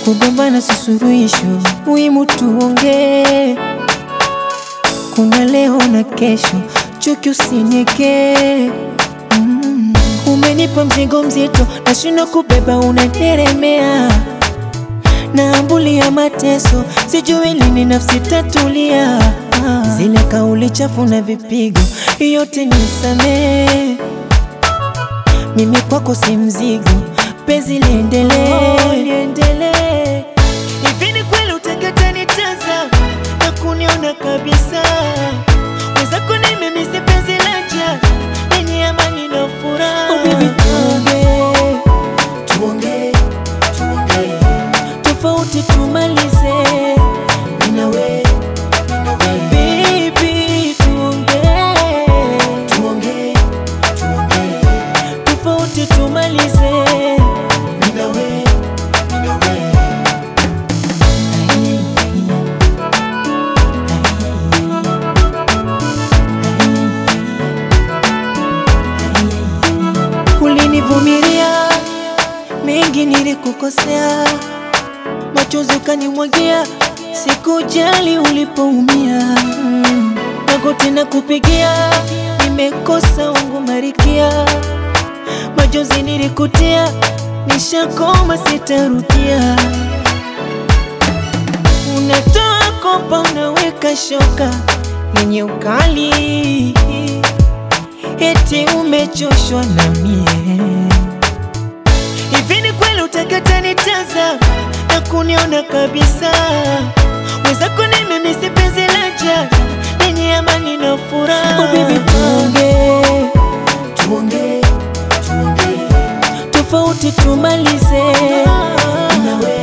Kugombana si suluhisho, muhimu tuongee. Kuna leo na kesho, chuki usinieke. Umenipa mzigo mzito, nashindwa kubeba unateremea. Naambulia mateso, sijui lini nafsi tatulia. Zile kauli chafu na vipigo, yote nisamee. Mimi kwako si mzigo, penzi liendelee. Hivi ni kweli utakata nitazama na kuniona kabisa? Wenzako ni mimi si penzi laja, yenye amani na furaha. Oh baby tuongee, tofauti tumalize. Ninawe baby tuongee, tofauti tumalize. Ninawe ulinivumilia mengi, nilikukosea, machozi ukanimwagia, sikujali ulipoumia. Magoti na kupigia, nimekosa wangu marikia. Machozi nilikutia, nishakoma sitarudia. Unatoa kopa unaweka shoka yenye ukali, eti umechoshwa na mie. Hivi ni kweli utakata nitazama na kuniona kabisa? Wenzako ni mimi si penzi laja, yenye amani na furaha. Oh baby tuongee, tofauti tumalize. Nawe